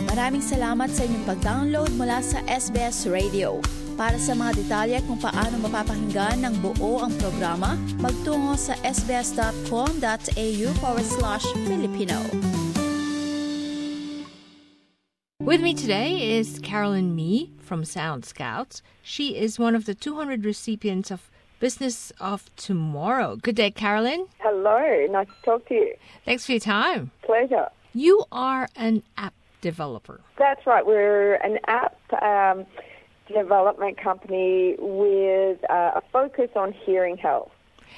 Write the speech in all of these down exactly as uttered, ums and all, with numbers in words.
maraming salamat sa inyong pag-download mula sa S B S Radio. Para sa mga detalye kung paano mapapakinggan ng buo ang programa, magtungo sa sbs.com.au forward slash Filipino. With me today is Carolyn Mee from Sound Scouts. She is one of the two hundred recipients of Business of Tomorrow. Good day, Carolyn. Hello. Nice to talk to you. Thanks for your time. Pleasure. You are an app developer. That's right. We're an app um, development company with uh, a focus on hearing health.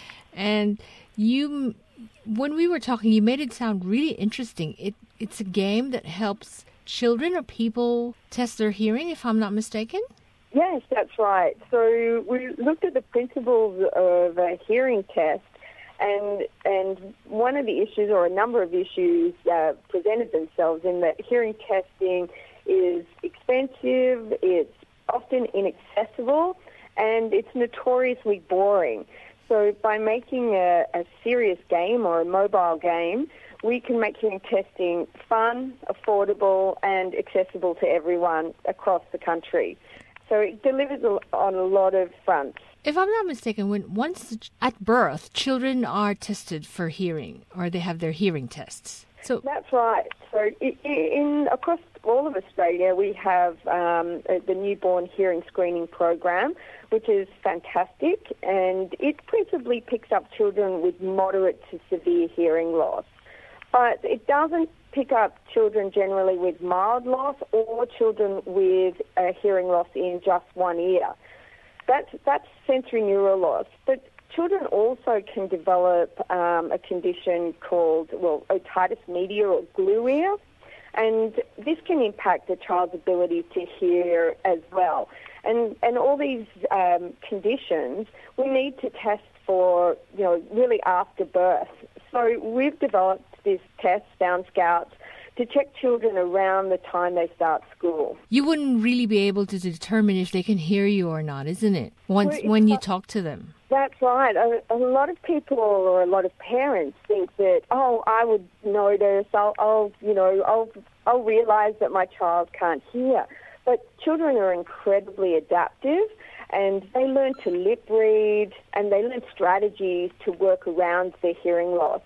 And you, when we were talking, you made it sound really interesting. It It's a game that helps children or people test their hearing, if I'm not mistaken? Yes, that's right. So we looked at the principles of a hearing test, and and one of the issues, or a number of issues, uh, presented themselves in that hearing testing is expensive, it's often inaccessible, and it's notoriously boring. So by making a, a serious game or a mobile game, we can make hearing testing fun, affordable, and accessible to everyone across the country. So it delivers on a lot of fronts. If I'm not mistaken, when once at birth, children are tested for hearing, or they have their hearing tests. So that's right. So in, in across all of Australia, we have um, the newborn hearing screening program, which is fantastic, and it principally picks up children with moderate to severe hearing loss. But it doesn't pick up children generally with mild loss or children with a hearing loss in just one ear. That's, that's sensory neural loss. But children also can develop um, a condition called, well, otitis media or glue ear, and this can impact a child's ability to hear as well. And and all these um, conditions we need to test for, you know, really after birth. So we've developed this test, Sound Scouts, to check children around the time they start school. You wouldn't really be able to determine if they can hear you or not, isn't it? Once well, when you talk to them. That's right. A, a lot of people or a lot of parents think that, oh, I would notice, I'll, I'll you know, I'll, I'll realize that my child can't hear. But children are incredibly adaptive, and they learn to lip read, and they learn strategies to work around their hearing loss.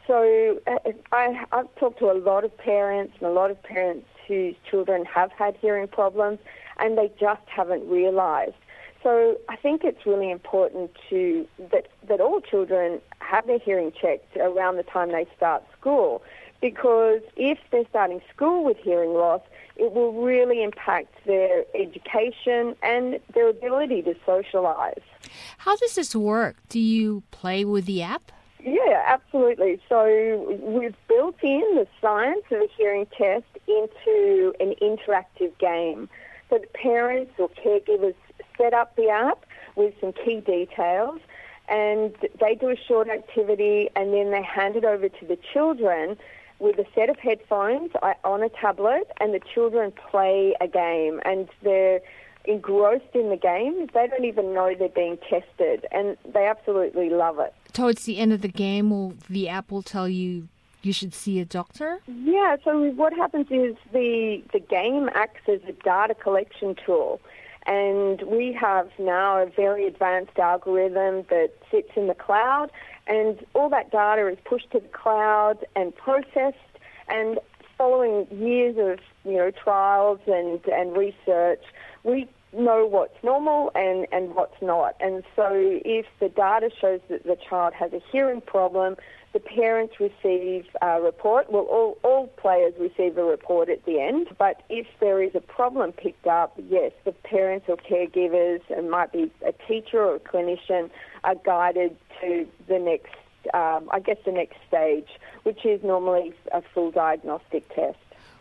So uh, I, I've talked to a lot of parents and a lot of parents whose children have had hearing problems, and they just haven't realised. So I think it's really important to that, that all children have their hearing checked around the time they start school, because if they're starting school with hearing loss, it will really impact their education and their ability to socialise. How does this work? Do you play with the app? Yeah, absolutely. So we've built in the science of a hearing test into an interactive game. So the parents or caregivers set up the app with some key details, and they do a short activity, and then they hand it over to the children with a set of headphones on a tablet, and the children play a game, and they're engrossed in the game. They don't even know they're being tested, and they absolutely love it. Towards the end of the game, will the app will tell you you should see a doctor? Yeah, so what happens is the the game acts as a data collection tool, and we have now a very advanced algorithm that sits in the cloud, and all that data is pushed to the cloud and processed, and following years of, you know, trials and, and research, we know what's normal and, and what's not. And so if the data shows that the child has a hearing problem, the parents receive a report. Well, all, all players receive a report at the end. But if there is a problem picked up, yes, the parents or caregivers, and might be a teacher or a clinician, are guided to the next, um, I guess, the next stage, which is normally a full diagnostic test.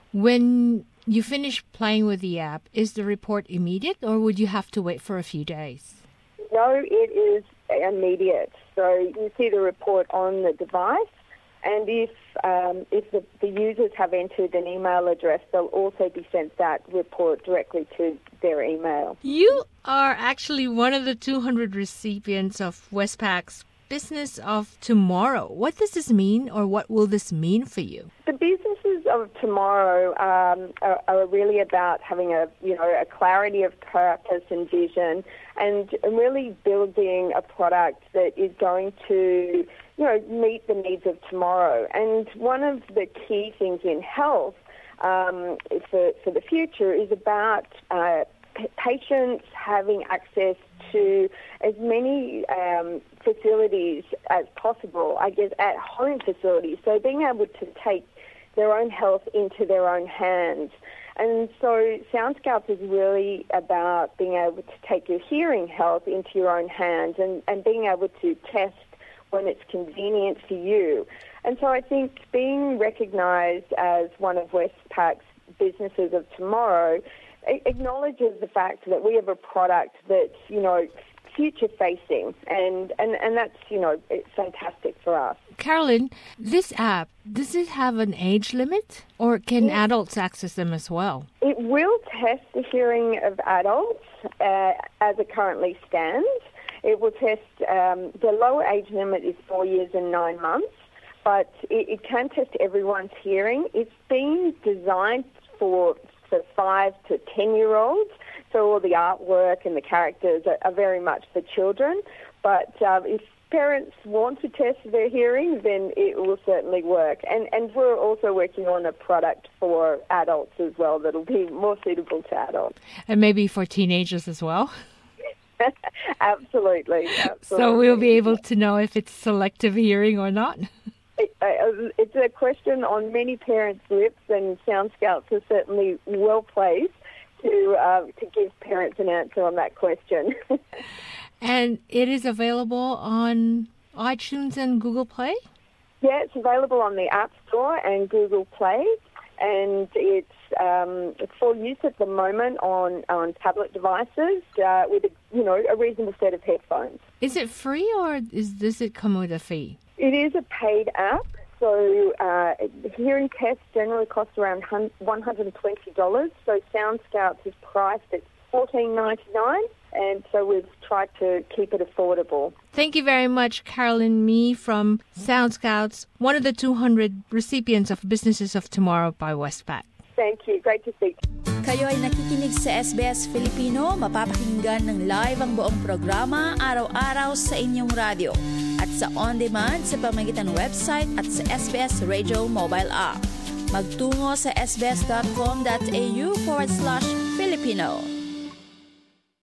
When you finish playing with the app, is the report immediate, or would you have to wait for a few days? No, it is immediate. So you see the report on the device, and if um, if the, the users have entered an email address, they'll also be sent that report directly to their email. You are actually one of the two hundred recipients of Westpac's business of tomorrow. What does this mean, or what will this mean for you? The businesses of tomorrow um, are, are really about having a you know a clarity of purpose and vision, and really building a product that is going to you know meet the needs of tomorrow. And one of the key things in health um, for for the future is about uh, p- patients having access to as many um, facilities as possible, I guess, at-home facilities, so being able to take their own health into their own hands. And so Sound Scouts is really about being able to take your hearing health into your own hands and, and being able to test when it's convenient for you. And so I think being recognised as one of Westpac's businesses of tomorrow acknowledges the fact that we have a product that's, you know, future-facing, and, and, and that's, you know, it's fantastic for us. Carolyn, this app, does it have an age limit, or can yes. adults access them as well? It will test the hearing of adults uh, as it currently stands. It will test, um, the lower age limit is four years and nine months, but it, it can test everyone's hearing. It's been designed for for five to ten-year-olds, so all the artwork and the characters are, are very much for children. But um, if parents want to test their hearing, then it will certainly work. And and we're also working on a product for adults as well that'll be more suitable to adults. And maybe for teenagers as well? Absolutely, absolutely. So we'll be able to know if it's selective hearing or not? It's a question on many parents' lips, and Sound Scouts are certainly well placed to uh, to give parents an answer on that question. And it is available on iTunes and Google Play? Yeah, it's available on the App Store and Google Play, and it's um, for use at the moment on, on tablet devices uh, with a, you know a reasonable set of headphones. Is it free, or is does it come with a fee? It is a paid app, so uh, hearing tests generally cost around one hundred twenty dollars. So Sound Scouts is priced at fourteen ninety-nine dollars, and so we've tried to keep it affordable. Thank you very much, Carolyn Mee from Sound Scouts, one of the two hundred recipients of Businesses of Tomorrow by Westpac. Thank you. Great to speak. Kayo ay nakikinig sa S B S Filipino, mapapakinggan ng live ang buong programa araw-araw sa inyong radyo at sa on-demand sa pamamagitan ng website at sa S B S Radio mobile app. Magtungo sa sbs.com.au forward slash Filipino.